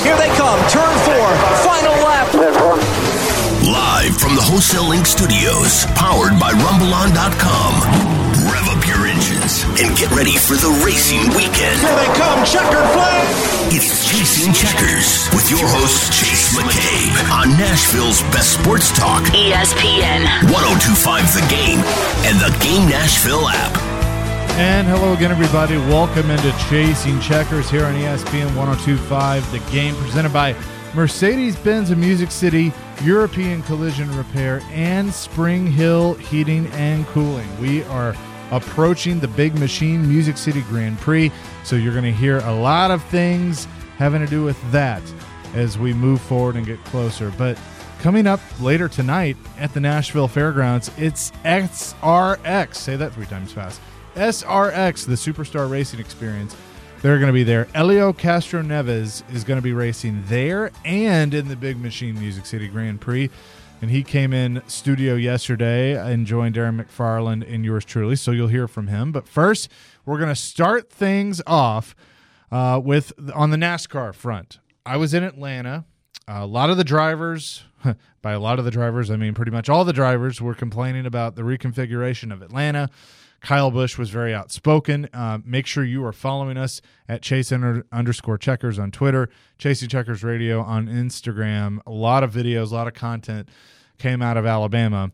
Here they come. Turn 4. Final lap. Live from the Wholesale Link Studios, powered by RumbleOn.com. Rev up your engines and get ready for the racing weekend. Here they come. Checkered flag. It's Chasing Checkers with your host, Chase McCabe, on Nashville's best sports talk. ESPN 102.5 The Game and the Game Nashville app. And hello again, everybody. Welcome into Chasing Checkers here on ESPN 102.5 The Game, presented by Mercedes-Benz of Music City, European Collision Repair, and Spring Hill Heating and Cooling. We are approaching the Big Machine Music City Grand Prix, so you're going to hear a lot of things having to do with that as we move forward and get closer. But coming up later tonight at the Nashville Fairgrounds, it's SRX. Say that 3 times fast. SRX, the Superstar Racing Experience. They're going to be there. Helio Castroneves is going to be racing there and in the Big Machine Music City Grand Prix. And he came in studio yesterday and joined Darren McFarland and yours truly, so you'll hear from him. But first, we're going to start things off with on the NASCAR front. I was in Atlanta. A lot of the drivers, by a lot of the drivers, I mean pretty much all the drivers, were complaining about the reconfiguration of Atlanta. Kyle Busch was very outspoken. Make sure you are following us at Chase_Checkers on Twitter, Chasing Checkers Radio on Instagram. A lot of videos, a lot of content came out of Atlanta,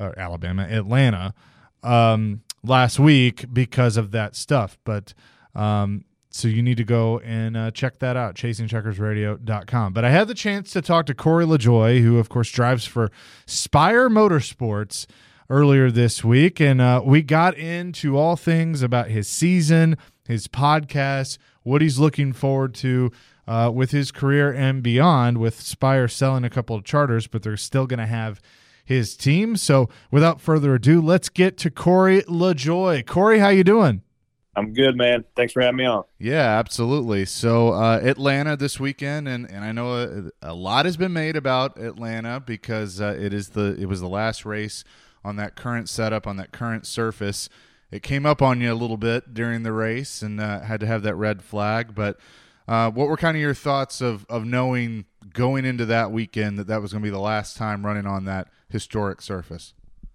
last week because of that stuff. But so you need to go and check that out, ChasingCheckersRadio.com. But I had the chance to talk to Corey LaJoie, who, of course, drives for Spire Motorsports, earlier this week, and we got into all things about his season, his podcast, what he's looking forward to with his career and beyond, with Spire selling a couple of charters, but they're still going to have his team. So without further ado, let's get to Corey LaJoie. Corey, how you doing? I'm good, man. Thanks for having me on. Yeah, absolutely. So Atlanta this weekend, and I know a lot has been made about Atlanta because it was the last race on that current setup, on that current surface. It came up on you a little bit during the race and had to have that red flag. But what were kind of your thoughts of knowing going into that weekend that was going to be the last time running on that historic surface?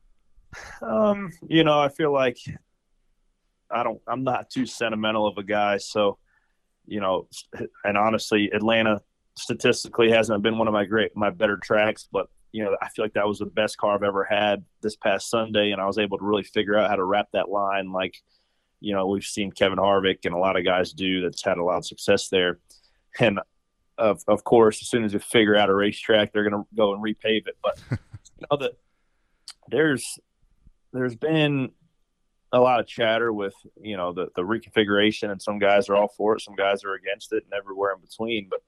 I feel like I'm not too sentimental of a guy. So, and honestly, Atlanta statistically hasn't been one of my better tracks, but I feel like that was the best car I've ever had this past Sunday, and I was able to really figure out how to wrap that line like, we've seen Kevin Harvick and a lot of guys do that's had a lot of success there. And, of course, as soon as you figure out a racetrack, they're going to go and repave it. But, there's been a lot of chatter with, the reconfiguration, and some guys are all for it, some guys are against it, and everywhere in between. But,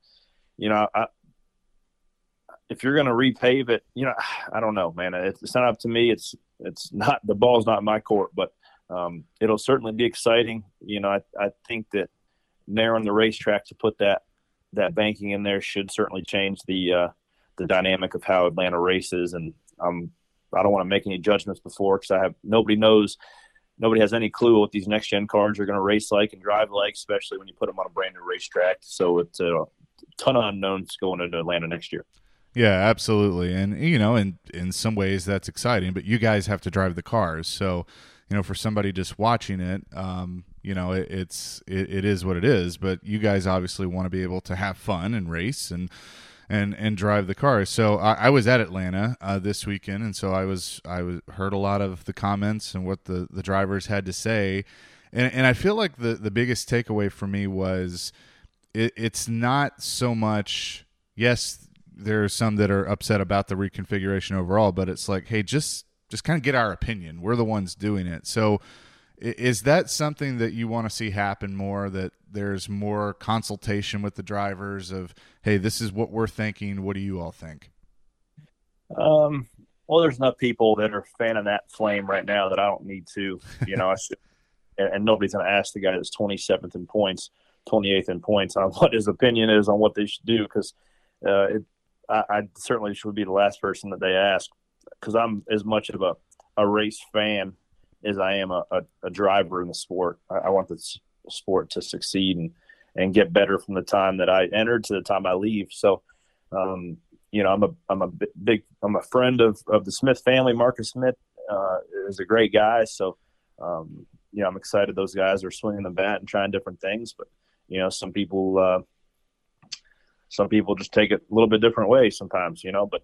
if you're going to repave it, I don't know, man. It's not up to me. It's not, the ball's not in my court, but it'll certainly be exciting. I think that narrowing the racetrack to put that banking in there should certainly change the dynamic of how Atlanta races. And I don't want to make any judgments before, because nobody has any clue what these next gen cars are going to race like and drive like, especially when you put them on a brand new racetrack. So it's a ton of unknowns going into Atlanta next year. Yeah, absolutely. And, in some ways that's exciting, but you guys have to drive the cars. So, for somebody just watching it, it is what it is, but you guys obviously want to be able to have fun and race and drive the cars. So I was at Atlanta this weekend, and so I heard a lot of the comments and what the drivers had to say. And I feel like the biggest takeaway for me was it's not so much, yes, there are some that are upset about the reconfiguration overall, but it's like, hey, just kind of get our opinion. We're the ones doing it. So is that something that you want to see happen more, that there's more consultation with the drivers of, hey, this is what we're thinking. What do you all think? Well, there's enough people that are fanning that flame right now that I don't need to, and nobody's going to ask the guy that's 27th in points, 28th in points on what his opinion is on what they should do. Because I certainly should be the last person that they ask, because I'm as much of a race fan as I am a driver in the sport. I want the sport to succeed, and get better from the time that I entered to the time I leave. So, you know, I'm a friend of the Smith family. Marcus Smith is a great guy. So, you know, I'm excited those guys are swinging the bat and trying different things. But, you know, some people just take it a little bit different way sometimes, you know. But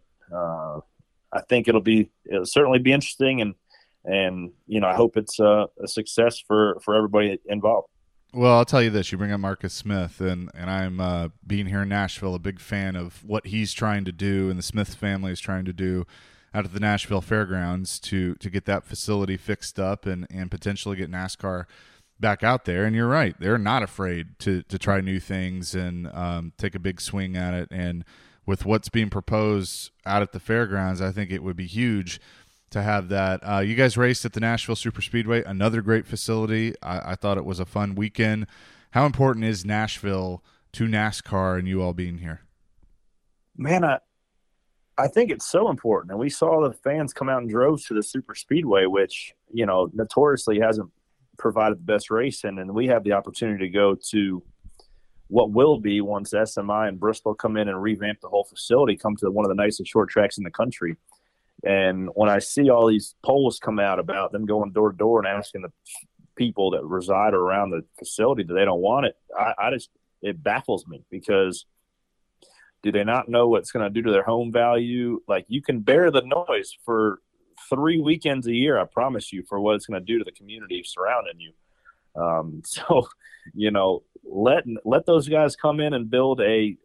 I think it'll certainly be interesting, and you know, I hope it's a success for everybody involved. Well, I'll tell you this: you bring up Marcus Smith, and I'm being here in Nashville, a big fan of what he's trying to do, and the Smith family is trying to do out at the Nashville Fairgrounds to get that facility fixed up and potentially get NASCAR back out there. And you're right, they're not afraid to try new things and take a big swing at it. And with what's being proposed out at the fairgrounds, I think it would be huge to have that. You guys raced at the Nashville Superspeedway, another great facility. I thought it was a fun weekend. How important is Nashville to NASCAR and you all being here? Man, I think it's so important. And we saw the fans come out in droves to the Superspeedway, which, you know, notoriously hasn't provided the best racing. And we have the opportunity to go to what will be, once SMI and Bristol come in and revamp the whole facility, come to one of the nicest short tracks in the country. And when I see all these polls come out about them going door to door and asking the people that reside around the facility that they don't want it, it baffles me, because do they not know what it's going to do to their home value? Like, you can bear the noise for 3 weekends a year, I promise you, for what it's going to do to the community surrounding you. So, you know, let those guys come in and build a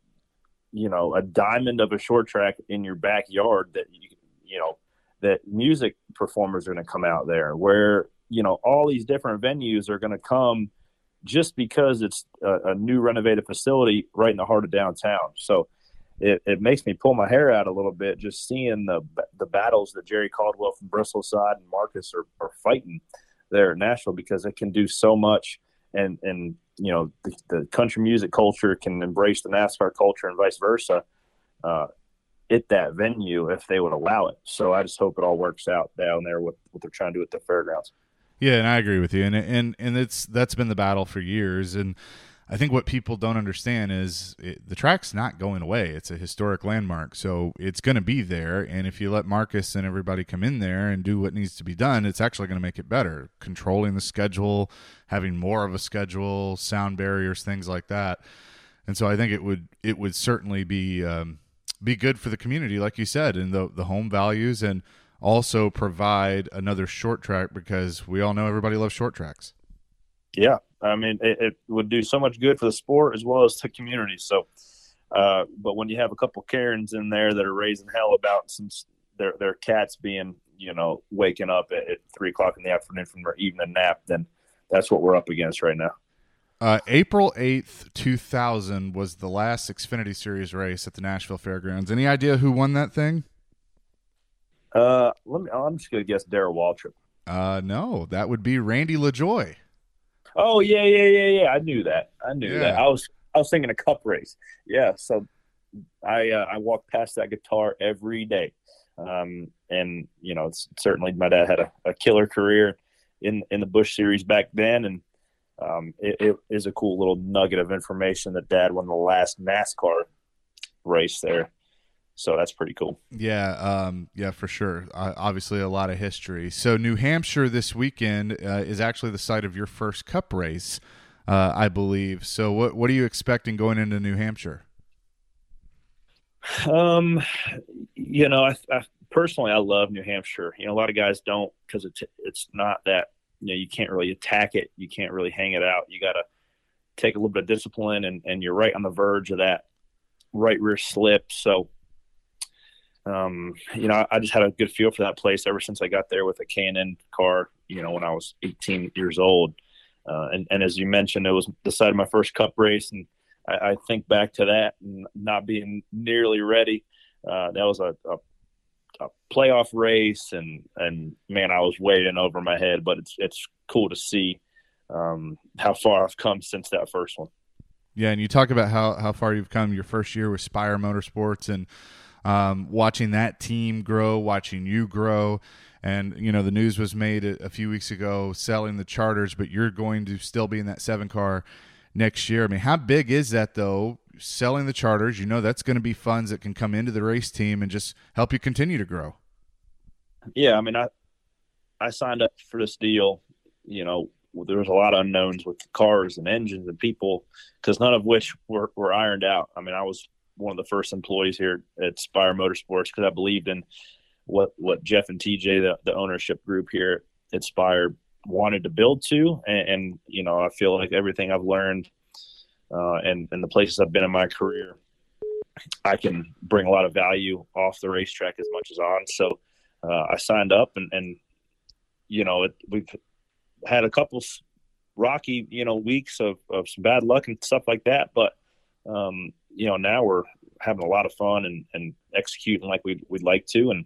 diamond of a short track in your backyard that that music performers are going to come out there, where, you know, all these different venues are going to come just because it's a new renovated facility right in the heart of downtown. So it makes me pull my hair out a little bit just seeing the battles that Jerry Caldwell from Bristol side and Marcus are fighting there at Nashville, because it can do so much. And you know, the country music culture can embrace the NASCAR culture and vice versa at that venue if they would allow it. So I just hope it all works out down there with what they're trying to do at the fairgrounds. Yeah, and I agree with you. And that's been the battle for years. And I think what people don't understand is the track's not going away. It's a historic landmark, so it's going to be there. And if you let Marcus and everybody come in there and do what needs to be done, it's actually going to make it better. Controlling the schedule, having more of a schedule, sound barriers, things like that. And so I think it would certainly be good for the community, like you said, and the home values, and also provide another short track, because we all know everybody loves short tracks. Yeah. I mean, it would do so much good for the sport as well as the community. So, but when you have a couple Karens in there that are raising hell about their cats being, you know, waking up at 3:00 in the afternoon from their evening nap, then that's what we're up against right now. April 8th, 2000 was the last Xfinity Series race at the Nashville Fairgrounds. Any idea who won that thing? I'm just going to guess Darrell Waltrip. No, that would be Randy LaJoie. Oh, yeah. I knew that. That. I was thinking a cup race. Yeah, so I walked past that guitar every day. And, you know, it's certainly my dad had a killer career in the Busch Series back then, and it is a cool little nugget of information that Dad won the last NASCAR race there. So that's pretty cool. Yeah, for sure. Obviously, a lot of history. So New Hampshire this weekend is actually the site of your first Cup race, I believe. So what are you expecting going into New Hampshire? You know, I personally, I love New Hampshire. You know, a lot of guys don't, because it's not that, you know, you can't really attack it. You can't really hang it out. You got to take a little bit of discipline, and you're right on the verge of that right rear slip. So, you know, I just had a good feel for that place ever since I got there with a K&N car, you know, when I was 18 years old. And as you mentioned, it was the site of my first Cup race. And I think back to that and not being nearly ready. That was a playoff race, and man, I was way in over my head, but it's cool to see how far I've come since that first one. Yeah. And you talk about how far you've come your first year with Spire Motorsports, and watching that team grow, watching you grow. And, you know, the news was made a few weeks ago selling the charters, but you're going to still be in that 7 car next year. I mean, how big is that, though, selling the charters? You know that's going to be funds that can come into the race team and just help you continue to grow. Yeah, I mean, I signed up for this deal, you know, there was a lot of unknowns with cars and engines and people, because none of which were ironed out. I mean, I was one of the first employees here at Spire Motorsports because I believed in what Jeff and TJ, the ownership group here at Spire, wanted to build to. And you know, I feel like everything I've learned and the places I've been in my career, I can bring a lot of value off the racetrack as much as on. So I signed up and you know, we've had a couple rocky, you know, weeks of some bad luck and stuff like that. But, you know, now we're having a lot of fun and executing like we'd like to. And,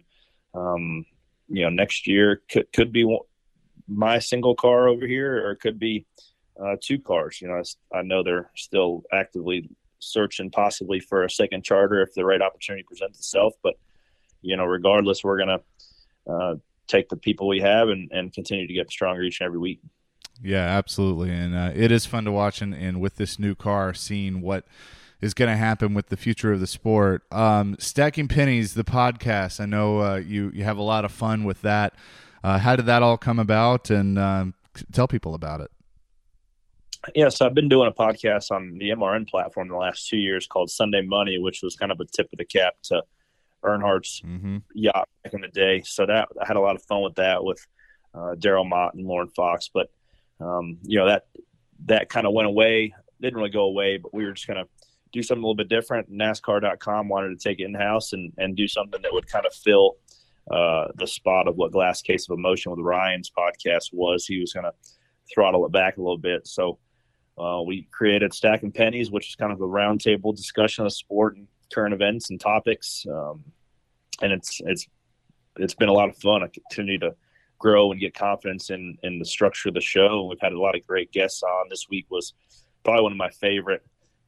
you know, next year could be my single car over here, or it could be 2 cars. You know, I know they're still actively searching possibly for a second charter if the right opportunity presents itself. But, you know, regardless, we're going to take the people we have and continue to get stronger each and every week. Yeah, absolutely. And it is fun to watch, and with this new car, seeing what is going to happen with the future of the sport. Stacking Pennies, the podcast, I know you have a lot of fun with that. How did that all come about? And tell people about it. Yeah, so I've been doing a podcast on the MRN platform the last 2 years called Sunday Money, which was kind of a tip of the cap to Earnhardt's yacht back in the day. So that I had a lot of fun with that with Daryl Mott and Lauren Fox. But, you know, that kind of went away. Didn't really go away, but we were just going to do something a little bit different. NASCAR.com wanted to take it in-house and do something that would kind of fill the spot of what Glass Case of Emotion with Ryan's podcast was. He was going to throttle it back a little bit. So we created Stacking Pennies, which is kind of a roundtable discussion of sport and current events and topics. And it's been a lot of fun. I continue to grow and get confidence in the structure of the show. We've had a lot of great guests on. This week was probably one of my favorite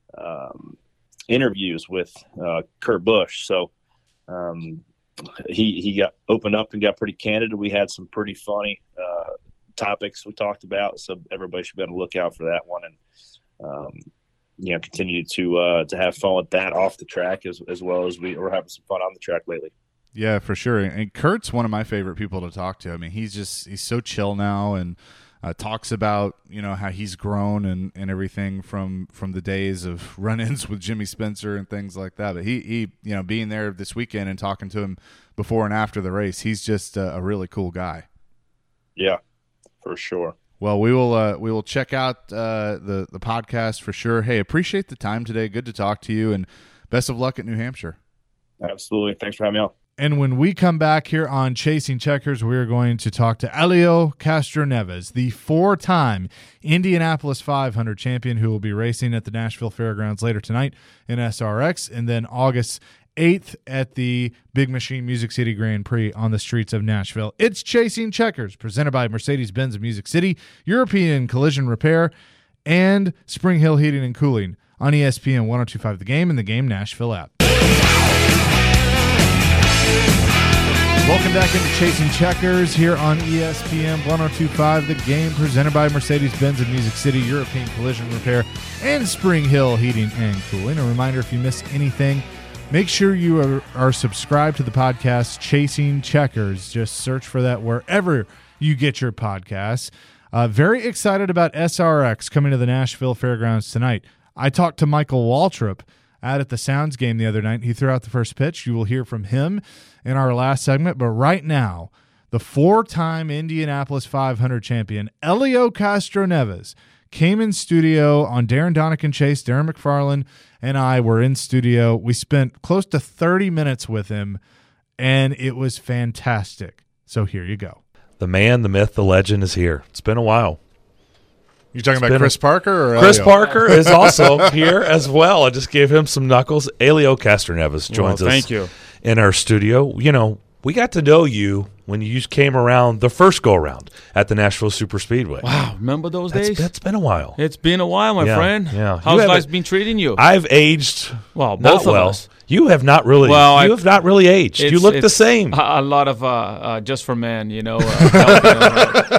interviews with Kurt Busch. So he got opened up and got pretty candid. We had some pretty funny topics we talked about, so everybody should be on the lookout for that one. And you know, continue to have fun with that off the track as well as we're having some fun on the track lately. Yeah, for sure. And Kurt's one of my favorite people to talk to. I mean, he's so chill now, and talks about, you know, how he's grown and everything from the days of run-ins with Jimmy Spencer and things like that. But he you know, being there this weekend and talking to him before and after the race, he's just a really cool guy. Yeah, for sure. Well, we will check out the podcast for sure. Hey, appreciate the time today. Good to talk to you, and best of luck at New Hampshire. Absolutely. Thanks for having me on. And when we come back here on Chasing Checkers, we're going to talk to Helio Castroneves, the 4-time Indianapolis 500 champion, who will be racing at the Nashville Fairgrounds later tonight in SRX, and then August 8th at the Big Machine Music City Grand Prix on the streets of Nashville. It's Chasing Checkers, presented by Mercedes-Benz of Music City, European Collision Repair, and Spring Hill Heating and Cooling on ESPN 102.5 The Game and the Game Nashville app. Welcome back into Chasing Checkers here on ESPN 102.5 The Game, presented by Mercedes-Benz of Music City, European Collision Repair, and Spring Hill Heating and Cooling. A reminder, if you miss anything, make sure you are subscribed to the podcast Chasing Checkers. Just search for that wherever you get your podcasts. Very excited about SRX coming to the Nashville Fairgrounds tonight. I talked to Michael Waltrip out at the Sounds game the other night. He threw out the first pitch. You will hear from him in our last segment. But right now, the 4-time Indianapolis 500 champion, Helio Castroneves, came in studio on Darren Donican Chase. Darren McFarland and I were in studio. We spent close to 30 minutes with him, and it was fantastic. So here you go. The man, the myth, the legend is here. It's been a while. You talking about Chris Parker? Or Chris Parker is also here as well. I just gave him some knuckles. Helio Castroneves joins us in our studio. You know, we got to know you when you came around the first go-around at the Nashville Superspeedway. Wow, remember those days? That's been a while. It's been a while, my friend. Yeah. How's life been treating you? I've aged both of us. You have not really. Well, you have not really aged. You look the same. A lot of just for men, you know.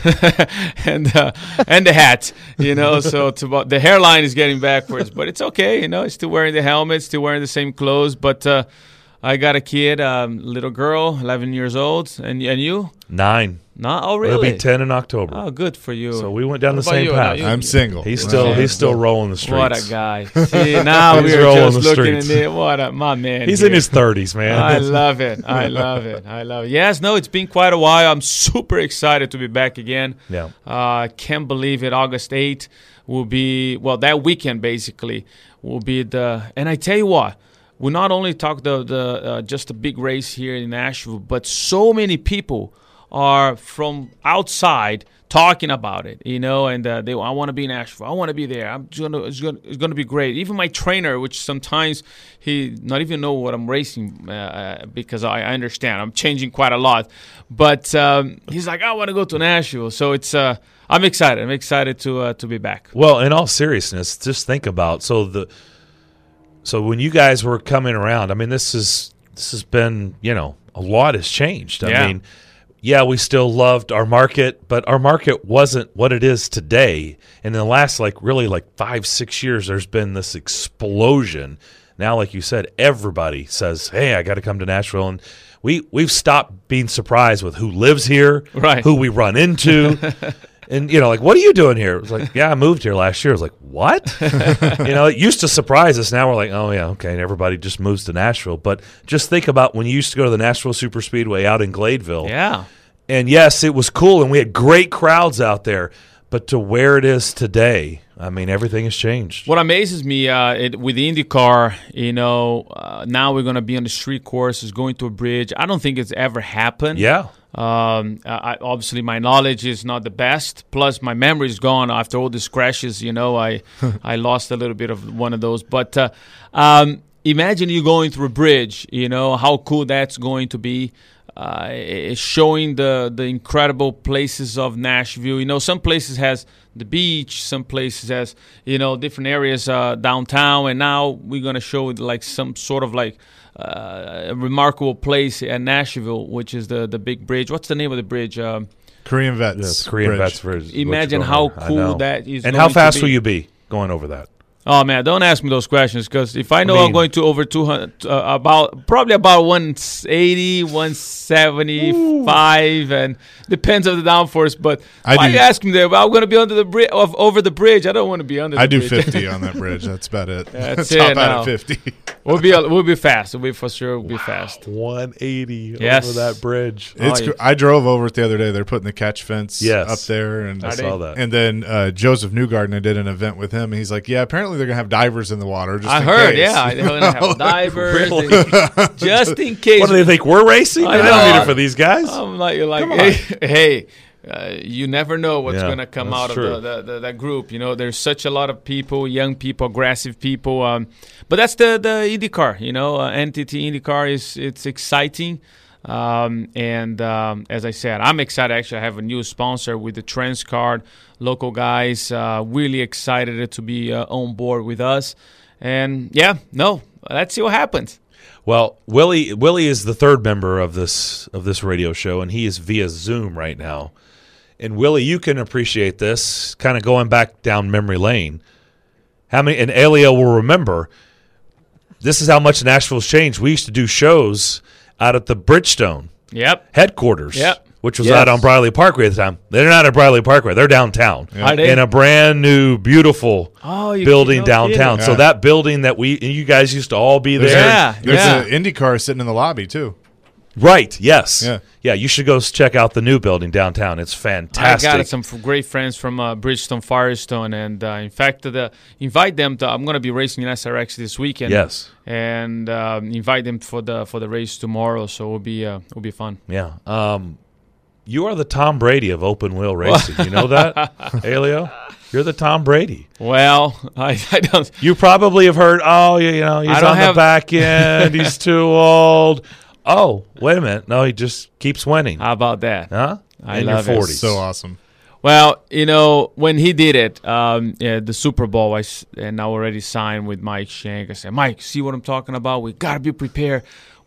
and the hat, So the hairline is getting backwards, but it's okay, Still wearing the helmet, still wearing the same clothes, but I got a kid, little girl, 11 years old, and you? 9. No, oh really? It'll be 10 in October. Oh, good for you. So we went down the same path. I'm single. He's still rolling the streets. What a guy! See, now we're just looking at it. My man. He's in his 30s, man. I love it. I love it. Yes, no, it's been quite a while. I'm super excited to be back again. Yeah. Can't believe it. August 8th will be that weekend basically will be and I tell you what. We not only talk just a big race here in Nashville, but so many people are from outside talking about it, and I want to be in Nashville. I want to be there. It's gonna be great. Even my trainer, which sometimes he not even know what I'm racing because I understand I'm changing quite a lot, but he's like, I want to go to Nashville. So it's I'm excited. I'm excited to be back. Well, in all seriousness, just think about So when you guys were coming around, I mean, this has been, a lot has changed. I mean, we still loved our market, but our market wasn't what it is today. And in the last, 5-6 years, there's been this explosion. Now, like you said, everybody says, hey, I got to come to Nashville. And we've stopped being surprised with who lives here, right, who we run into. And, what are you doing here? It was like, I moved here last year. I was like, what? It used to surprise us. Now we're like, oh, yeah, okay, and everybody just moves to Nashville. But just think about when you used to go to the Nashville Superspeedway out in Gladeville. Yeah. And, yes, it was cool, and we had great crowds out there. But to where it is today, I mean, everything has changed. What amazes me with the IndyCar, now we're going to be on the street course, is going to a bridge. I don't think it's ever happened. Yeah. Obviously, my knowledge is not the best. Plus, my memory is gone after all these crashes. I lost a little bit of one of those. But imagine you going through a bridge. How cool that's going to be. Showing the incredible places of Nashville. Some places has the beach, some places has different areas downtown, and now we're gonna show some sort of a remarkable place at Nashville, which is the big bridge. What's the name of the bridge? Korean Vets. Yes, Korean Vets Bridge. Imagine how cool that is. And how fast will you be going over that? Oh man, don't ask me those questions, because if I'm going to over 200, probably about 180, 175, and depends on the downforce. But why you ask me that? Well, I'm going to be under the bridge, over the bridge. I don't want to be under. I the do bridge. 50 on that bridge. That's about it. That's Top it. out at 50. We'll be fast. We'll be for sure. We'll be fast. 180 over that bridge. I drove over it the other day. They're putting the catch fence up there, and I saw that. And then Joseph Newgarden, I did an event with him, and he's like, "Yeah, apparently they're gonna have divers in the water." I heard, they're gonna have divers, just in case. What do they think we're racing? I don't need it for these guys. I'm like, hey. You never know what's going to come out of that group. There's such a lot of people, young people, aggressive people. But that's the IndyCar. NTT IndyCar it's exciting. And as I said, I'm excited. Actually, I have a new sponsor with the Transcard, local guys. Really excited to be on board with us. And let's see what happens. Well, Willie is the third member of this radio show, and he is via Zoom right now. And Willie, you can appreciate this, kind of going back down memory lane. And Elio will remember, this is how much Nashville's changed. We used to do shows out at the Bridgestone headquarters, which was out on Briley Parkway at the time. They're not at Briley Parkway. They're downtown in a brand new, beautiful building downtown. So that building that you guys used to all be there. There's an IndyCar sitting in the lobby, too. Right, yes. Yeah, you should go check out the new building downtown. It's fantastic. I got some great friends from Bridgestone, Firestone, and in fact, invite them to. I'm going to be racing in SRX this weekend. Yes. And invite them for the race tomorrow, so it'll be fun. Yeah. You are the Tom Brady of open wheel racing. You know that, Elio? You're the Tom Brady. Well, I don't. You probably have heard, he's on the back end. He's too old. Oh, wait a minute. No, he just keeps winning. How about that? Huh? I love your 40s. it. So awesome. Well, when he did it, the Super Bowl, I already signed with Mike Shank. I said, Mike, see what I'm talking about? We got to be prepared.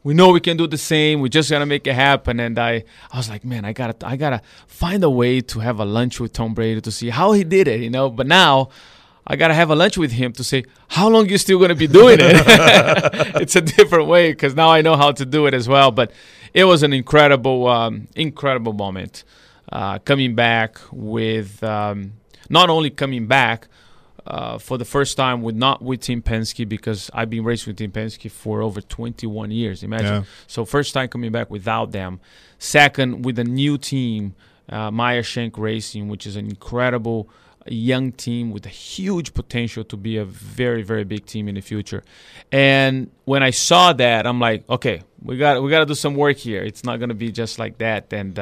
We know we can do the same. We just gotta make it happen. And I was like, man, I gotta find a way to have a lunch with Tom Brady to see how he did it, But now I gotta have a lunch with him to say how long you still gonna be doing it. It's a different way because now I know how to do it as well. But it was an incredible moment. Coming back with not only coming back. For the first time not with Team Penske, because I've been racing with Team Penske for over 21 years. Imagine. Yeah. So first time coming back without them. Second, with a new team, Meyer Shank Racing, which is an incredible young team with a huge potential to be a very, very big team in the future. And when I saw that, I'm like, okay, we got to do some work here. It's not going to be just like that. And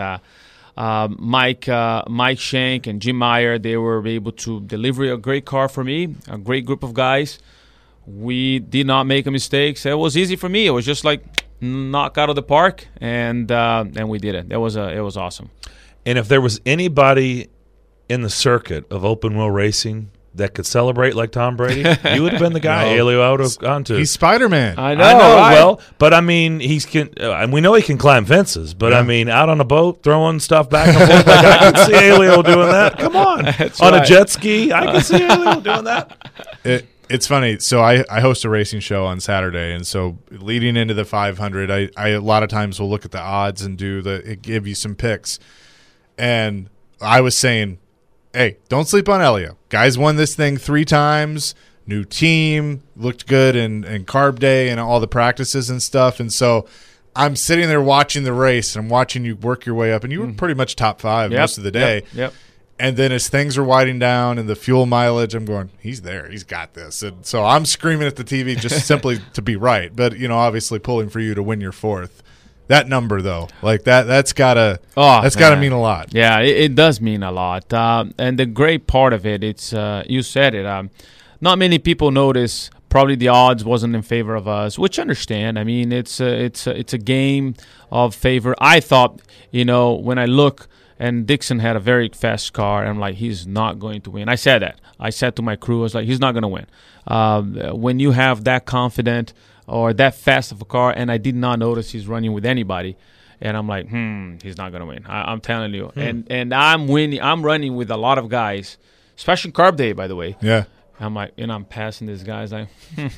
Mike Shank and Jim Meyer, they were able to deliver a great car for me, a great group of guys. We did not make a mistake. So it was easy for me. It was just like knock out of the park, and we did it. It was awesome. And if there was anybody in the circuit of open wheel racing that could celebrate like Tom Brady, you would have been the guy. Elio, I would have gone to. He's Spider-Man. I know. Right? Well, but I mean, and we know he can climb fences. But I mean, out on a boat, throwing stuff back and forth, like, I can see Elio doing that. Come on, on a jet ski, I can see Elio doing that. It's funny. So I host a racing show on Saturday, and so leading into the 500, I a lot of times will look at the odds and give you some picks. And I was saying, hey, don't sleep on Elio. Guys won this thing 3 times, new team, looked good in carb day and all the practices and stuff. And so I'm sitting there watching the race, and I'm watching you work your way up, and you were pretty much top 5 most of the day. Yep. And then as things are winding down and the fuel mileage, I'm going, he's there. He's got this. And so I'm screaming at the TV just simply to be right. But, obviously pulling for you to win your 4th. That number, though, like that's gotta mean a lot. Yeah, it does mean a lot. And the great part of it, it's you said it. Not many people notice. Probably the odds wasn't in favor of us, which I understand. I mean, it's a game of favor. I thought, when I look, and Dixon had a very fast car, and I'm like, he's not going to win. I said that. I said to my crew, I was like, he's not going to win. When you have that confident or that fast of a car, and I did not notice he's running with anybody, and I'm like, he's not going to win. I'm telling you. And I'm winning. I'm running with a lot of guys, especially carb day, by the way. Yeah. I'm like, I'm passing these guys. I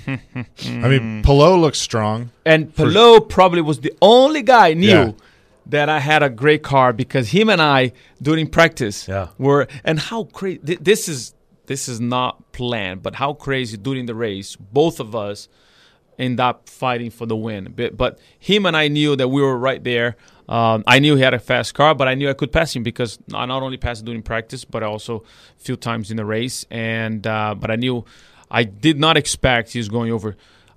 mean, Pelot looks strong. And Pelot probably was the only guy I knew that I had a great car, because him and I, during practice, were, and how crazy, this is not planned, but how crazy during the race, both of us end up fighting for the win. But him and I knew that we were right there. I knew he had a fast car, but I knew I could pass him, because I not only passed during practice, but also a few times in the race. And but I knew, I did not expect he was going over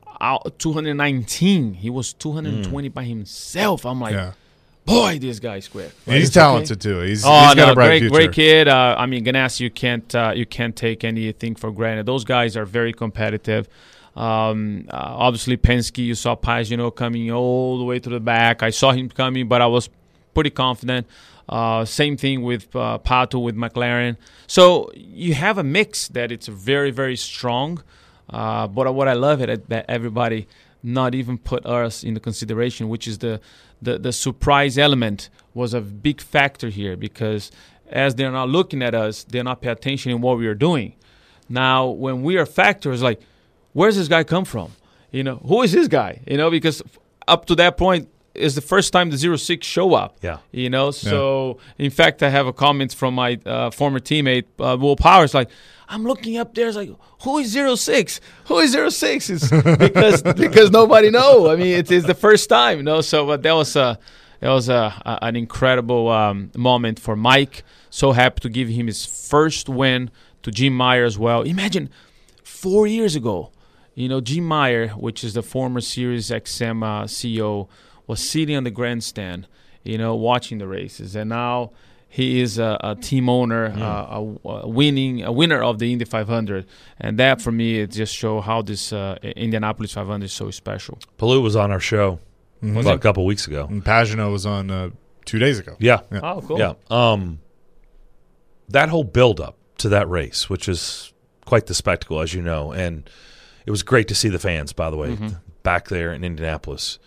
219. He was 220 by himself. I'm like, boy, this guy's quick. Right? He's talented too. He's got a bright future. Great kid. I mean, Ganassi, you can't take anything for granted. Those guys are very competitive. Obviously, Penske, you saw Pagenaud coming all the way to the back. I saw him coming, but I was pretty confident. Same thing with Pato, with McLaren. So you have a mix that it's very, very strong. But what I love it that everybody not even put us in the consideration, which is the surprise element was a big factor here, because as they're not looking at us, they're not paying attention in what we are doing. Now, when we are factors, like, where's this guy come from? Who is this guy? Because up to that point is the first time the 06 show up. Yeah. So in fact, I have a comment from my former teammate, Will Powers, like, I'm looking up there, it's like, who is 06? Who is 06? It's because nobody know. I mean, it is the first time, So, but that was an incredible moment for Mike. So happy to give him his first win, to Jim Meyer as well. Imagine 4 years ago, Jim Meyer, which is the former Sirius XM CEO, was sitting on the grandstand, watching the races, and now he is a team owner, a winner of the Indy 500, and that for me it just shows how this Indianapolis 500 is so special. Pelot was on our show about a couple weeks ago, and Pagenaud was on 2 days ago. Yeah. Oh, cool. Yeah. That whole build-up to that race, which is quite the spectacle, as you know, and it was great to see the fans, by the way, back there in Indianapolis.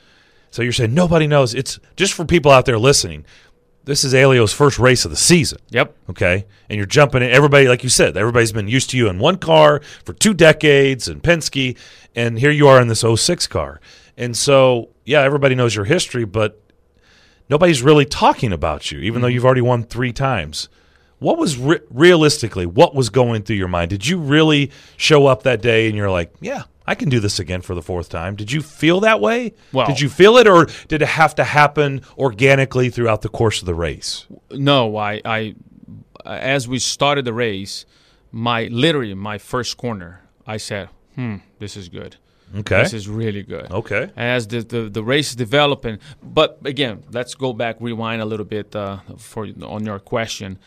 So you're saying nobody knows. It's just for people out there listening. This is Helio's first race of the season. Yep. Okay? And you're jumping in. Everybody, like you said, everybody's been used to you in one car for 2 decades and Penske, and here you are in this 06 car. And so, yeah, everybody knows your history, but nobody's really talking about you, even though you've already won 3 times. What was realistically, what was going through your mind? Did you really show up that day and you're like, yeah, I can do this again for the 4th time? Did you feel that way? Well, did you feel it, or did it have to happen organically throughout the course of the race? No, I as we started the race, literally my first corner, I said, this is good. Okay. This is really good. Okay. As the race is developing. But again, let's go back, rewind a little bit on your question.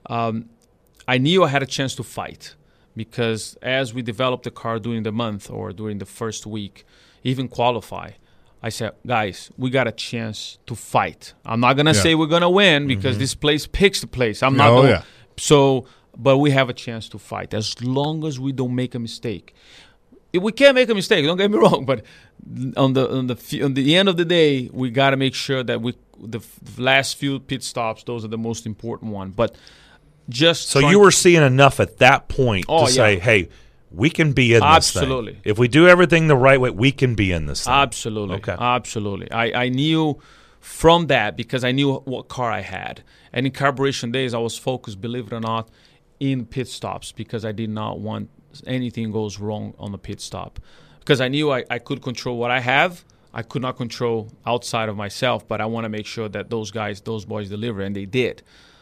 I knew I had a chance to fight, because as we developed the car during the month or during the first week, even qualify, I said, guys, we got a chance to fight. I'm not going to say we're going to win, because this place picks the place. I'm not going to. So, but we have a chance to fight as long as we don't make a mistake. We can't make a mistake, don't get me wrong, but on the end of the day, we got to make sure that the last few pit stops, those are the most important one. But so you were seeing enough at that point to say, hey, we can be in this thing. Absolutely. If we do everything the right way, we can be in this thing. Absolutely. Okay. Absolutely. I knew from that, because I knew what car I had. And in carburation days, I was focused, believe it or not, in pit stops, because I did not want anything goes wrong on the pit stop. Because I knew I could control what I have. I could not control outside of myself, but I want to make sure that those boys deliver, and they did.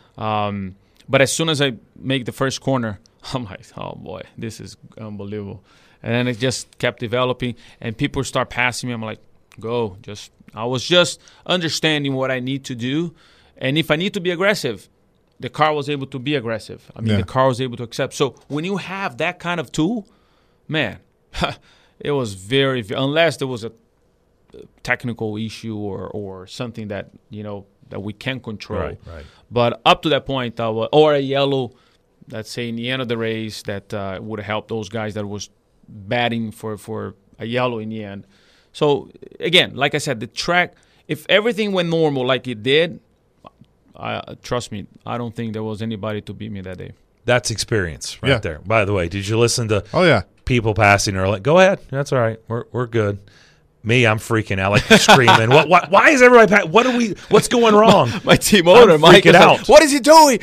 But as soon as I make the first corner, I'm like, oh, boy, this is unbelievable. And then it just kept developing, and people start passing me. I'm like, go. I was just understanding what I need to do. And if I need to be aggressive, the car was able to be aggressive. I mean, the car was able to accept. So when you have that kind of tool, man, it was very, unless there was a technical issue or something that, that we can control. Right. But up to that point, or a yellow, let's say in the end of the race, that would have helped those guys that was batting for a yellow in the end. So, again, like I said, the track, if everything went normal like it did, trust me, I don't think there was anybody to beat me that day. That's experience right there. By the way, did you listen to people passing or like, go ahead, that's all right, we're good. Me, I'm freaking out, like screaming. Why is everybody? What's going wrong? My team owner, Mike, freaking out. What is he doing?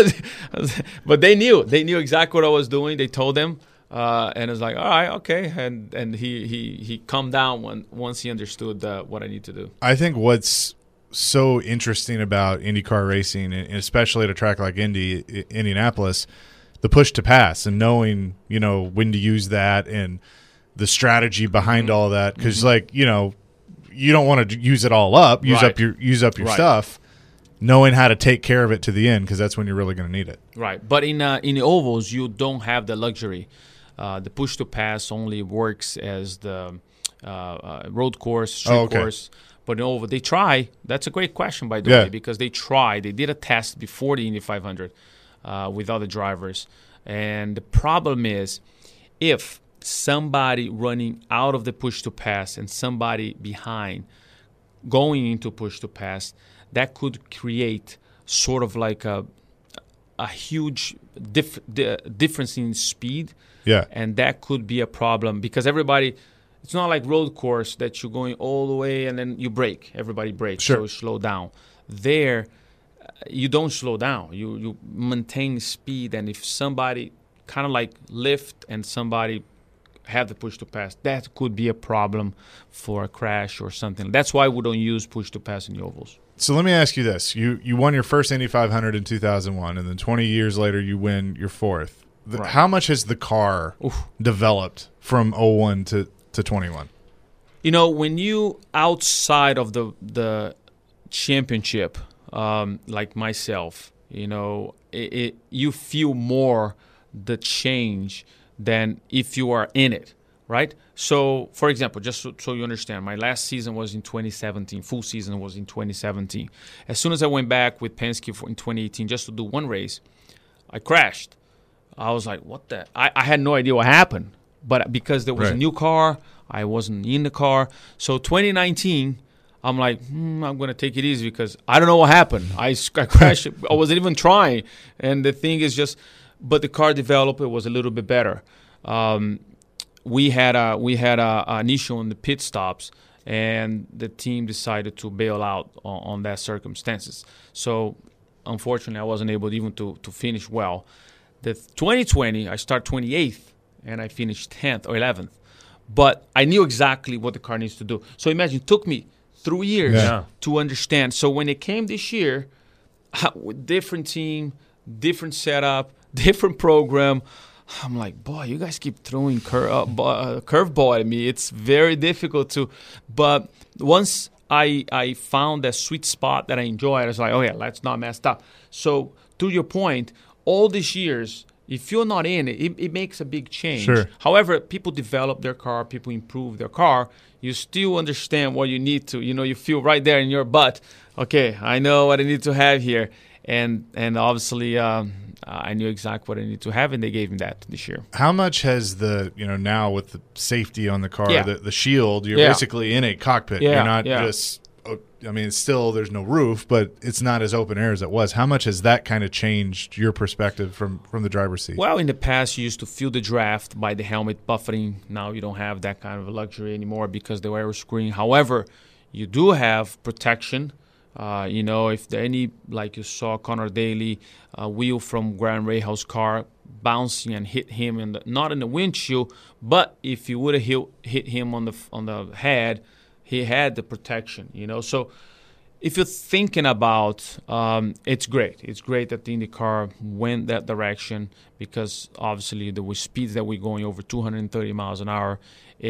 But they knew exactly what I was doing. They told him, and it's like, all right, okay, and he calmed down once he understood what I need to do. I think what's so interesting about IndyCar racing, and especially at a track like Indianapolis, the push to pass and knowing when to use that and the strategy behind all that, because you don't want to use it all up, use up your stuff, knowing how to take care of it to the end, because that's when you're really going to need it. Right, but in the ovals you don't have the luxury. The push to pass only works as the road course, street course. But in oval, they try. That's a great question, by the way, because they try. They did a test before the Indy 500 with other drivers, and the problem is if somebody running out of the push to pass and somebody behind going into push to pass, that could create sort of like a huge difference in speed. Yeah. And that could be a problem, because everybody, it's not like road course that you're going all the way and then you brake. Everybody brakes, so you slow down. There, you don't slow down. You maintain speed, and if somebody kind of like lift and somebody have the push to pass, that could be a problem for a crash or something. That's why we don't use push to pass in the ovals. So let me ask you this. You won your first Indy 500 in 2001, and then 20 years later you win your fourth. How much has the car developed from 01 to 21? When you outside of the championship, like myself, you feel more the change than if you are in it, right? So, for example, just so you understand, my last season was in 2017. Full season was in 2017. As soon as I went back with Penske in 2018 just to do one race, I crashed. I was like, what the? I had no idea what happened. But because there was a new car, I wasn't in the car. So 2019, I'm like, I'm going to take it easy because I don't know what happened. I crashed. I wasn't even trying. And the thing is just, but the car developed. It was a little bit better. We had an issue on the pit stops, and the team decided to bail out on that circumstances. So, unfortunately, I wasn't able even to finish well. The 2020, I start 28th, and I finished 10th or 11th. But I knew exactly what the car needs to do. So imagine, it took me 3 years to understand. So when it came this year, different team, different setup, different program, I'm like, boy, you guys keep throwing curveball at me. It's very difficult to. But once I found that sweet spot that I enjoy, I was like, oh, yeah, let's not mess up. So to your point, all these years, if you're not in it, it makes a big change. Sure. However, people develop their car, people improve their car. You still understand what you need to. You feel right there in your butt, okay, I know what I need to have here. And obviously, I knew exactly what I need to have, and they gave me that this year. How much has the, now with the safety on the car, the shield, you're basically in a cockpit. You're not just, it's still, there's no roof, but it's not as open air as it was. How much has that kind of changed your perspective from the driver's seat? Well, in the past, you used to feel the draft by the helmet buffeting. Now you don't have that kind of a luxury anymore because the aero screen. However, you do have protection. If there any, like you saw Conor Daly, wheel from Graham Rahal's car bouncing and hit him not in the windshield, but if you would have hit him on the head, he had the protection. So if you're thinking about, it's great. It's great that the IndyCar went that direction because obviously the speeds that we're going over 230 miles an hour,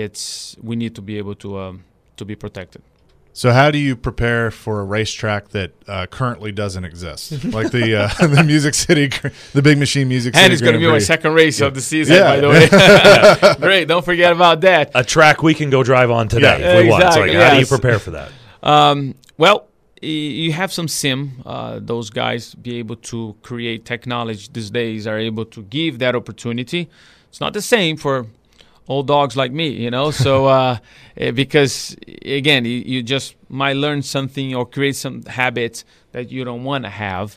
we need to be able to be protected. So how do you prepare for a racetrack that currently doesn't exist, like the Music City, the Big Machine Music City? And it's going to be my second race of the season, by the way. Great, don't forget about that. A track we can go drive on today if we want. So how do you prepare for that? Well, you have some sim. Those guys be able to create technology these days are able to give that opportunity. It's not the same for old dogs like me, so because, again, you just might learn something or create some habits that you don't want to have.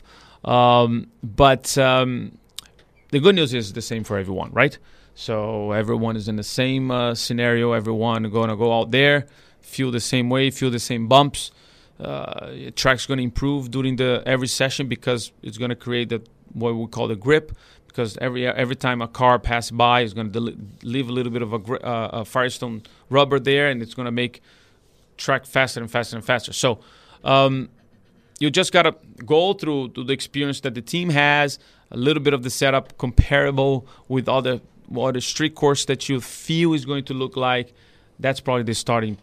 But the good news is the same for everyone, right? So everyone is in the same scenario. Everyone going to go out there, feel the same way, feel the same bumps. Track's going to improve during every session because it's going to create what we call the grip. Because every time a car passes by, it's going to leave a little bit of a Firestone rubber there, and it's going to make track faster and faster and faster. So you just got to go through the experience that the team has, a little bit of the setup comparable with other street course that you feel is going to look like. That's probably the starting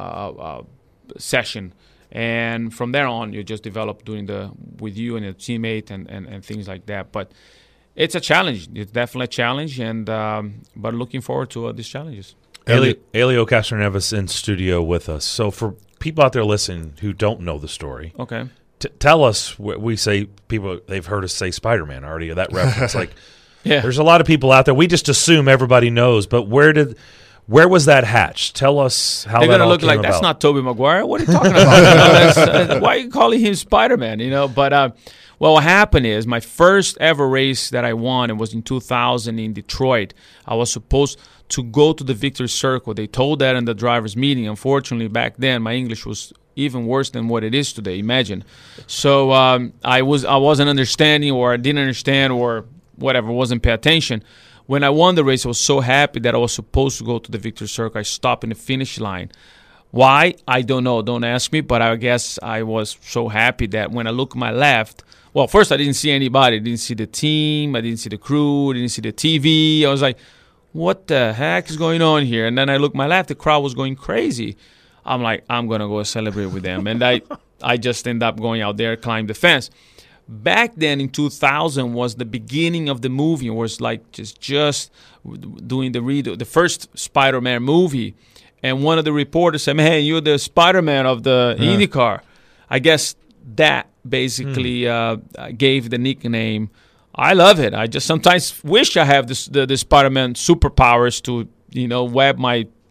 session. And from there on, you just develop with you and your teammate and things like that. But it's a challenge. It's definitely a challenge, and but looking forward to these challenges. Helio Castroneves in studio with us. So for people out there listening who don't know the story, okay, tell us what we say. People, they've heard us say Spider-Man already. That reference, there's a lot of people out there. We just assume everybody knows, but where was that hatched? Tell us how they're that going to look like about. That's not Tobey Maguire. What are you talking about? Why are you calling him Spider-Man? But. Well, what happened is my first ever race that I won, it was in 2000 in Detroit. I was supposed to go to the Victory Circle. They told that in the driver's meeting. Unfortunately, back then, my English was even worse than what it is today. Imagine. So I wasn't understanding, or I didn't understand, or whatever, wasn't paying attention. When I won the race, I was so happy that I was supposed to go to the Victory Circle. I stopped in the finish line. Why? I don't know. Don't ask me. But I guess I was so happy that when I look to my left, well, first I didn't see anybody. I didn't see the team. I didn't see the crew. I didn't see the TV. I was like, what the heck is going on here? And then I looked to my left. The crowd was going crazy. I'm like, I'm going to go celebrate with them. And I just ended up going out there, climb the fence. Back then in 2000 was the beginning of the movie. It was like just doing the first Spider-Man movie. And one of the reporters said, man, you're the Spider-Man of the IndyCar. I guess that basically gave the nickname. I love it. I just sometimes wish I have the Spider-Man superpowers to, web my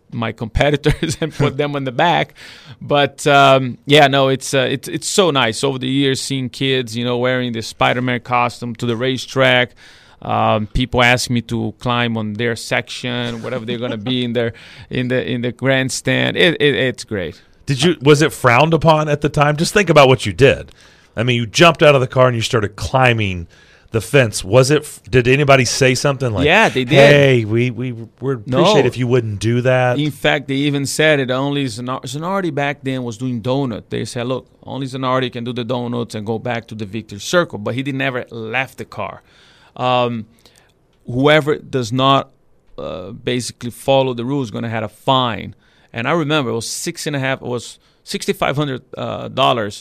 my competitors and put them on the back. But it's so nice over the years seeing kids, wearing the Spider-Man costume to the racetrack. People ask me to climb on their section, whatever they're going to be in the grandstand. It's great. Was it frowned upon at the time? Just think about what you did. I mean, you jumped out of the car and you started climbing the fence. Did anybody say something like, yeah, they did. Hey, we would appreciate if you wouldn't do that? In fact, they even said it only Zanardi back then was doing donut. They said, look, only Zanardi can do the donuts and go back to the victory circle. But he never left the car. Whoever does not basically follow the rules is going to have a fine. And I remember it was $6,500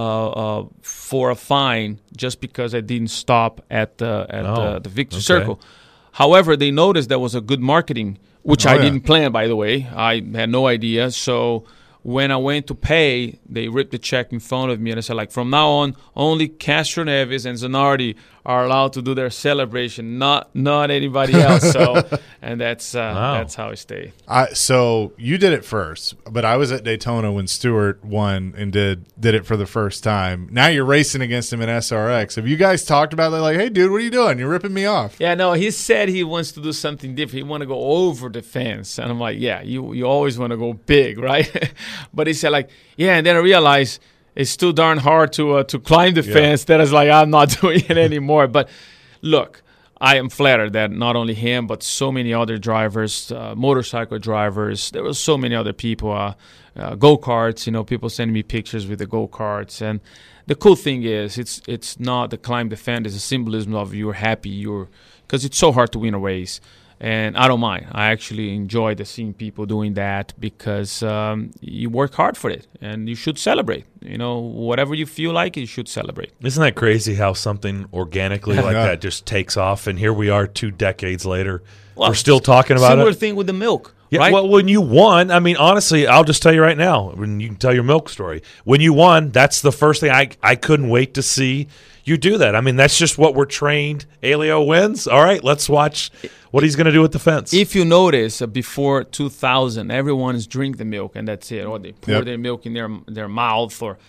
for a fine just because I didn't stop at the victory circle. However, they noticed there was a good marketing, which I didn't plan, by the way. I had no idea. So when I went to pay, they ripped the check in front of me, and I said, like, from now on, only Castroneves and Zanardi are allowed to do their celebration, not anybody else. So, and that's how I stay. So you did it first, but I was at Daytona when Stewart won and did it for the first time. Now you're racing against him in SRX. Have you guys talked about that? Like, hey, dude, what are you doing? You're ripping me off. Yeah, no, he said he wants to do something different. He want to go over the fence, and I'm like, yeah, you always want to go big, right? But he said, like, yeah, and then I realized it's too darn hard to climb the fence. That is like, I'm not doing it anymore. But look, I am flattered that not only him, but so many other drivers, motorcycle drivers, there were so many other people, go-karts, people sending me pictures with the go-karts. And the cool thing is it's not the climb the fence, it's a symbolism of you're happy, because it's so hard to win a race. And I don't mind. I actually enjoy seeing people doing that because you work hard for it, and you should celebrate. Whatever you feel like, you should celebrate. Isn't that crazy how something organically like that just takes off? And here we are 2 decades later. We're still talking about similar thing with the milk. Yeah, right? Well, when you won, I mean, honestly, I'll just tell you right now, when you can tell your milk story. When you won, that's the first thing I couldn't wait to see you do that. I mean, that's just what we're trained. Elio wins. All right, let's watch what he's going to do with the fence. If you notice, before 2000, everyone is drink the milk, and that's it. Or they pour their milk in their mouth. Or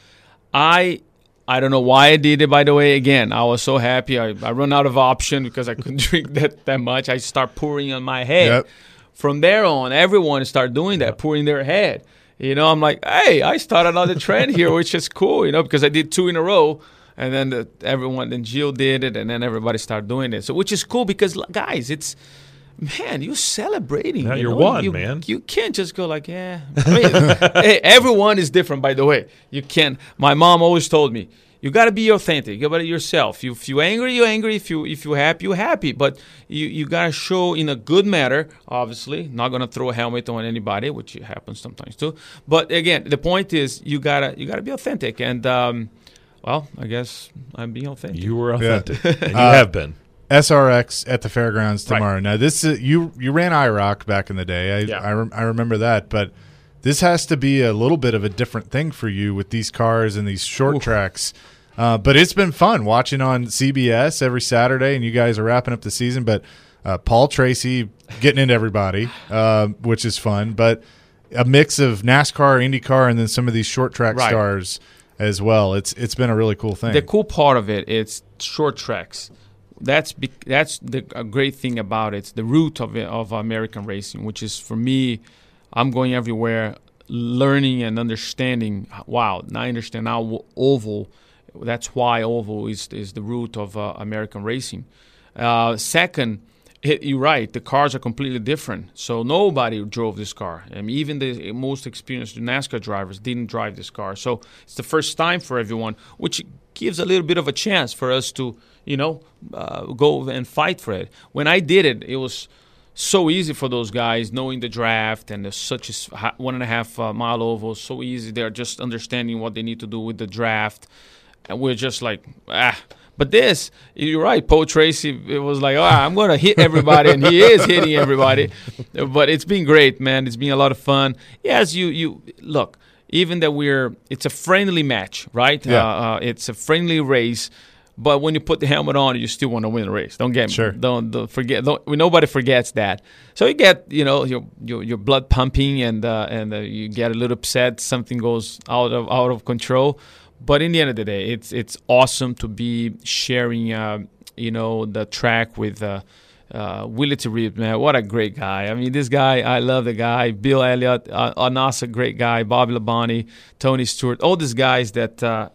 I don't know why I did it, by the way. Again, I was so happy. I run out of option because I couldn't drink that much. I start pouring on my head. Yep. From there on, everyone started doing that, pouring their head. I'm like, hey, I started another trend here, which is cool, because I did 2 in a row. And then then Gio did it, and then everybody started doing it. So, which is cool because, guys, you're celebrating. Yeah, you're one, man. You can't just go like, yeah. I mean, hey, everyone is different, by the way. You can't. My mom always told me, you got to be authentic. You got to be yourself. If you're angry, you're angry. If you're happy, you're happy. But you got to show in a good manner, obviously. Not going to throw a helmet on anybody, which happens sometimes too. But, again, the point is you gotta be authentic. And, well, I guess I'm being authentic. You were authentic, and you have been. SRX at the fairgrounds tomorrow. Right. Now, this is you ran IROC back in the day. I remember that, but this has to be a little bit of a different thing for you with these cars and these short tracks. But it's been fun watching on CBS every Saturday, and you guys are wrapping up the season. But Paul Tracy getting into everybody, which is fun. But a mix of NASCAR, IndyCar, and then some of these short track stars as well. It's been a really cool thing. The cool part of it is short tracks. That's a great thing about it. It's the root of American racing, which is, for me, I'm going everywhere, learning and understanding. Wow, now I understand now oval. That's why oval is the root of American racing. Second, you're right. The cars are completely different. So nobody drove this car. I mean, even the most experienced NASCAR drivers didn't drive this car. So it's the first time for everyone, which gives a little bit of a chance for us to, go and fight for it. When I did it, it was so easy for those guys, knowing the draft and such a 1.5 mile oval. So easy. They're just understanding what they need to do with the draft. And we're just like, But this, you're right, Paul Tracy, it was like, I'm going to hit everybody, and he is hitting everybody. But it's been great, man. It's been a lot of fun. Yes, you look, even that it's a friendly match, right? Yeah. It's a friendly race, But when you put the helmet on, you still want to win a race. Don't get me. Sure. Don't forget. Nobody forgets that. So you get your blood pumping and you get a little upset. Something goes out of control. But in the end of the day, it's awesome to be sharing the track with Willie Reed, man. What a great guy. I mean, this guy, I love the guy. Bill Elliott, Anas, a great guy. Bobby Labonte, Tony Stewart, all these guys that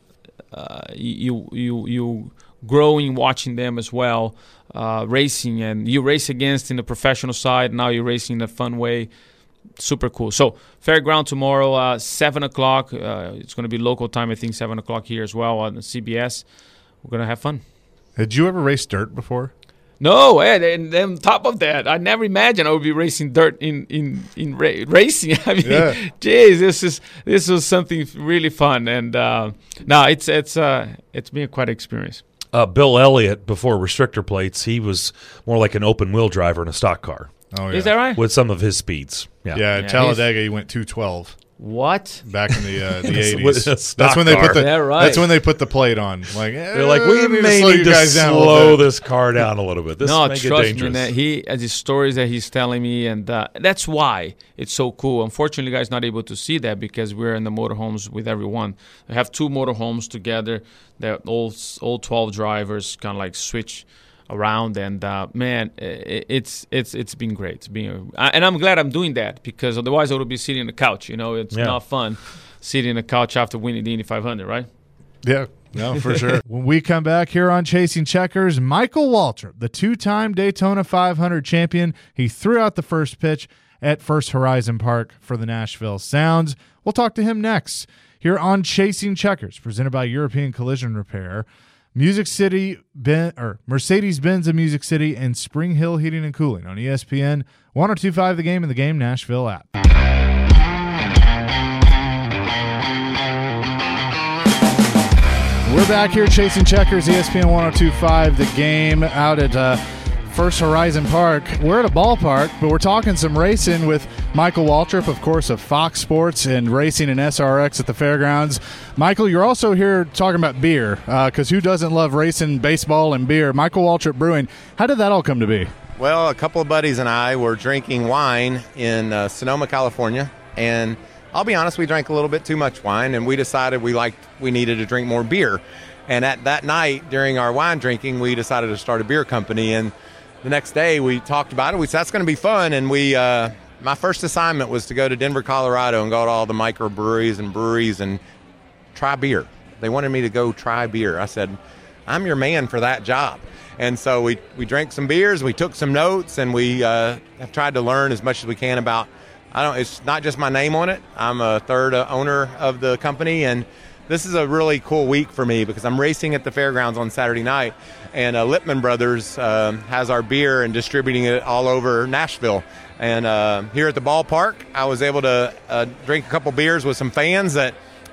you growing watching them as well, racing, and you race against in the professional side. Now you're racing in a fun way. Super cool. So Fairground tomorrow, 7 o'clock. It's going to be local time, I think 7 o'clock here as well on the CBS. We're going to have fun. Did you ever race dirt before? No, and on top of that, I never imagined I would be racing dirt in racing. I mean, geez, this was something really fun, and it's been quite an experience. Bill Elliott, before restrictor plates, he was more like an open wheel driver in a stock car. Oh, yeah. Is that right? With some of his speeds. Yeah, at Talladega, he went 212. What? Back in the 80s. That's when they put the plate on. Like, they're like, we may need to slow this car down a little bit. This no, make trust it dangerous. me, as the stories that he's telling me, and that's why it's so cool. Unfortunately, guys, not able to see that because we're in the motorhomes with everyone. We have 2 motorhomes together. That all 12 drivers kind of like switch around, and man, it's been great. And I'm glad I'm doing that because otherwise I would be sitting on the couch. It's not fun sitting on the couch after winning the Indy 500, right? Yeah, no, for sure. When we come back here on Chasing Checkers, Michael Waltrip, the 2-time Daytona 500 champion, he threw out the first pitch at First Horizon Park for the Nashville Sounds. We'll talk to him next here on Chasing Checkers, presented by European Collision Repair, Mercedes-Benz of Music City, and Spring Hill Heating and Cooling on ESPN 102.5 The Game and the Game Nashville app. We're back here chasing checkers, ESPN 102.5 The Game, out at First Horizon Park. We're at a ballpark, but we're talking some racing with Michael Waltrip, of course, of Fox Sports and racing and SRX at the fairgrounds. Michael, you're also here talking about beer, because who doesn't love racing, baseball, and beer? Michael Waltrip Brewing, how did that all come to be? Well, a couple of buddies and I were drinking wine in Sonoma, California, and I'll be honest, we drank a little bit too much wine, and we decided we needed to drink more beer. And at that night, during our wine drinking, we decided to start a beer company, and the next day we talked about it. We said, that's going to be fun. And my first assignment was to go to Denver, Colorado and go to all the microbreweries and breweries and try beer. They wanted me to go try beer. I said, I'm your man for that job. And so we drank some beers, we took some notes, and we have tried to learn as much as we can about, it's not just my name on it. I'm a third owner of the company, and this is a really cool week for me because I'm racing at the fairgrounds on Saturday night, and Lippman Brothers has our beer and distributing it all over Nashville. And here at the ballpark, I was able to drink a couple beers with some fans that,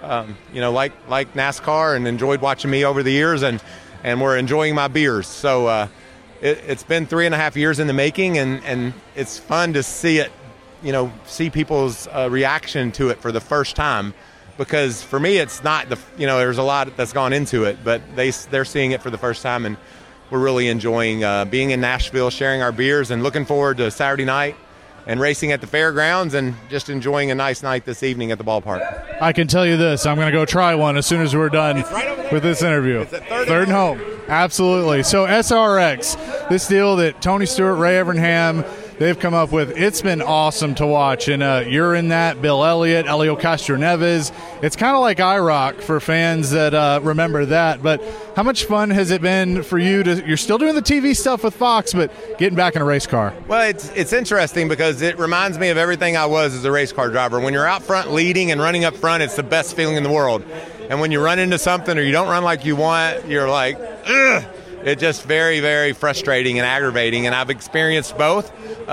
like NASCAR and enjoyed watching me over the years, and were enjoying my beers. So it's been 3.5 years in the making, and it's fun to see it, see people's reaction to it for the first time. Because for me, it's not there's a lot that's gone into it, but they're seeing it for the first time, and we're really enjoying being in Nashville, sharing our beers, and looking forward to Saturday night and racing at the fairgrounds and just enjoying a nice night this evening at the ballpark. I can tell you this, I'm going to go try one as soon as we're done with this interview. It's at Third and Home. Absolutely. So SRX, this deal that Tony Stewart, Ray Evernham, they've come up with, it's been awesome to watch. And you're in that, Bill Elliott, Elio Castroneves. It's kind of like IROC for fans that remember that. But how much fun has it been for you you're still doing the TV stuff with Fox, but getting back in a race car? Well, it's interesting because it reminds me of everything I was as a race car driver. When you're out front leading and running up front, it's the best feeling in the world. And when you run into something or you don't run like you want, you're like, ugh. It's just very, very frustrating and aggravating, and I've experienced both.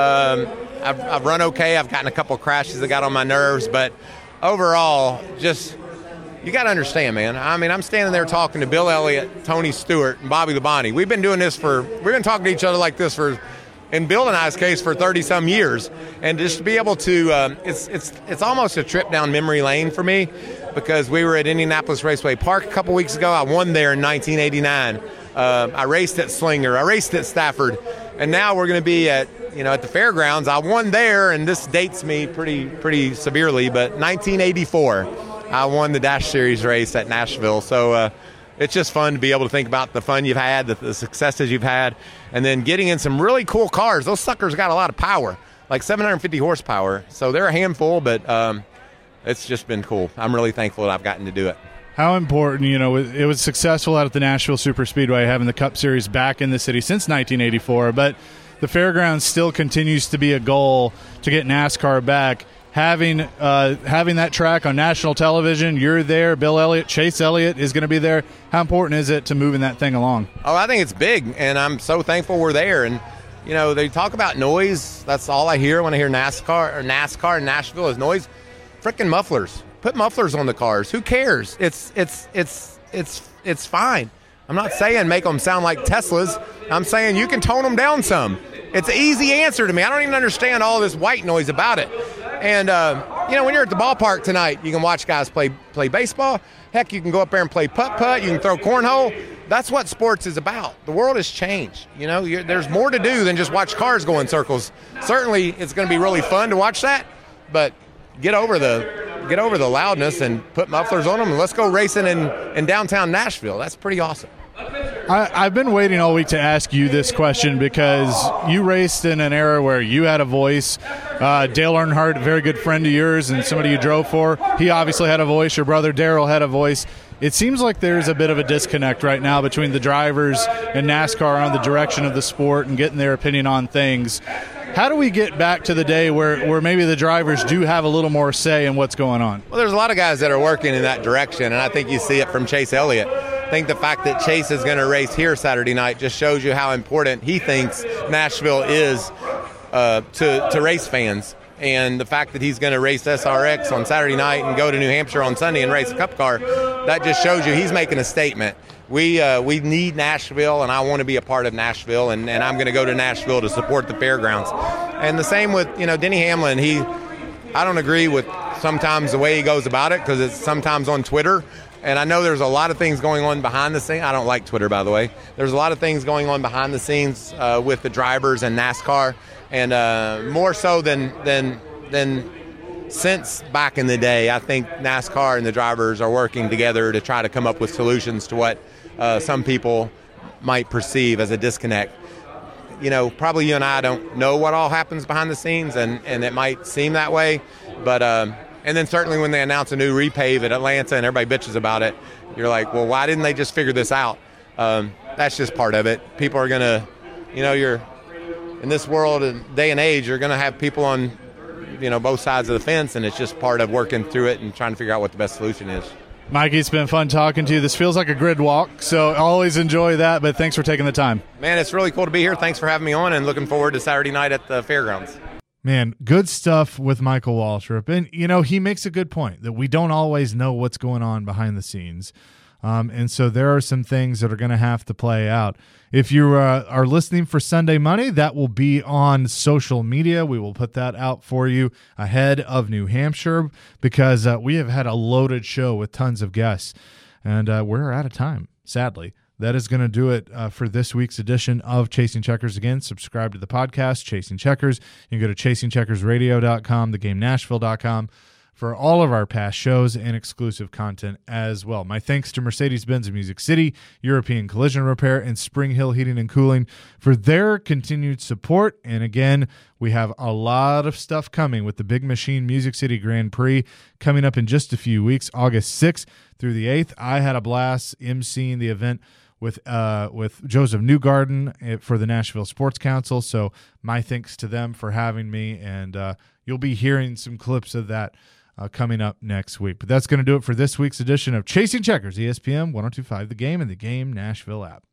I've run okay. I've gotten a couple of crashes that got on my nerves, but overall, just you got to understand, man. I mean, I'm standing there talking to Bill Elliott, Tony Stewart, and Bobby Labonte. We've been doing this we've been talking to each other like this in Bill and I's case, for 30-some years, and just to be able to, it's almost a trip down memory lane for me, because we were at Indianapolis Raceway Park a couple weeks ago. I won there in 1989. I raced at Slinger. I raced at Stafford. And now we're going to be at the fairgrounds. I won there, and this dates me pretty severely, but 1984, I won the Dash Series race at Nashville. So it's just fun to be able to think about the fun you've had, the successes you've had, and then getting in some really cool cars. Those suckers got a lot of power, like 750 horsepower. So they're a handful, but it's just been cool. I'm really thankful that I've gotten to do it. How important, it was successful out at the Nashville Superspeedway, having the Cup Series back in the city since 1984, but the fairgrounds still continues to be a goal to get NASCAR back. Having that track on national television, you're there, Bill Elliott, Chase Elliott is going to be there. How important is it to moving that thing along? Oh, I think it's big, and I'm so thankful we're there. And, they talk about noise. That's all I hear when I hear NASCAR in Nashville is noise. Frickin' mufflers. Put mufflers on the cars. Who cares? It's fine. I'm not saying make them sound like Teslas. I'm saying you can tone them down some. It's an easy answer to me. I don't even understand all this white noise about it. And, when you're at the ballpark tonight, you can watch guys play baseball. Heck, you can go up there and play putt-putt. You can throw cornhole. That's what sports is about. The world has changed. There's more to do than just watch cars go in circles. Certainly, it's going to be really fun to watch that, but get over the loudness and put mufflers on them, and let's go racing in downtown Nashville. That's pretty awesome. I've been waiting all week to ask you this question because you raced in an era where you had a voice. Dale Earnhardt, a very good friend of yours and somebody you drove for, he obviously had a voice. Your brother Darrell had a voice. It seems like there's a bit of a disconnect right now between the drivers and NASCAR on the direction of the sport and getting their opinion on things. How do we get back to the day where maybe the drivers do have a little more say in what's going on? Well, there's a lot of guys that are working in that direction, and I think you see it from Chase Elliott. I think the fact that Chase is going to race here Saturday night just shows you how important he thinks Nashville is to race fans. And the fact that he's going to race SRX on Saturday night and go to New Hampshire on Sunday and race a Cup car, that just shows you he's making a statement. We need Nashville, and I want to be a part of Nashville, and I'm going to go to Nashville to support the fairgrounds. And the same with, Denny Hamlin. I don't agree with sometimes the way he goes about it because it's sometimes on Twitter. And I know there's a lot of things going on behind the scenes. I don't like Twitter, by the way. There's a lot of things going on behind the scenes with the drivers and NASCAR, and more so than since back in the day. I think NASCAR and the drivers are working together to try to come up with solutions to what some people might perceive as a disconnect. Probably you and I don't know what all happens behind the scenes, and it might seem that way, but and then certainly when they announce a new repave at Atlanta and everybody bitches about it, you're like, well, why didn't they just figure this out? That's just part of it. People are going to, you're in this world and day and age, you're going to have people on, both sides of the fence, and it's just part of working through it and trying to figure out what the best solution is. Mikey, it's been fun talking to you. This feels like a grid walk, so I always enjoy that, but thanks for taking the time. Man, it's really cool to be here. Thanks for having me on, and looking forward to Saturday night at the fairgrounds. Man, good stuff with Michael Waltrip. And, he makes a good point that we don't always know what's going on behind the scenes. And so there are some things that are going to have to play out. If you are listening for Sunday Money, that will be on social media. We will put that out for you ahead of New Hampshire because we have had a loaded show with tons of guests. And we're out of time, sadly. That is going to do it for this week's edition of Chasing Checkers. Again, subscribe to the podcast, Chasing Checkers. You can go to ChasingCheckersRadio.com, TheGameNashville.com for all of our past shows and exclusive content as well. My thanks to Mercedes-Benz of Music City, European Collision Repair, and Spring Hill Heating and Cooling for their continued support. And again, we have a lot of stuff coming with the Big Machine Music City Grand Prix coming up in just a few weeks, August 6th through the 8th. I had a blast emceeing the event with Joseph Newgarden for the Nashville Sports Council. So my thanks to them for having me, and you'll be hearing some clips of that coming up next week. But that's going to do it for this week's edition of Chasing Checkers, ESPN 102.5 The Game and the Game Nashville app.